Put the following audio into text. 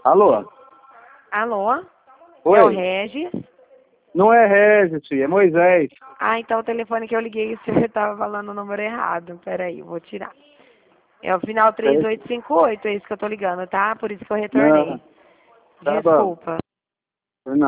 Alô? Alô? Oi? É o Regis? Não é Regis, é Moisés. Ah, então o telefone que eu liguei, o senhor estava falando o número errado. Peraí, eu vou tirar. É o final 3858, é isso que eu tô ligando, tá? Por isso que eu retornei. Não, tá bom. Desculpa.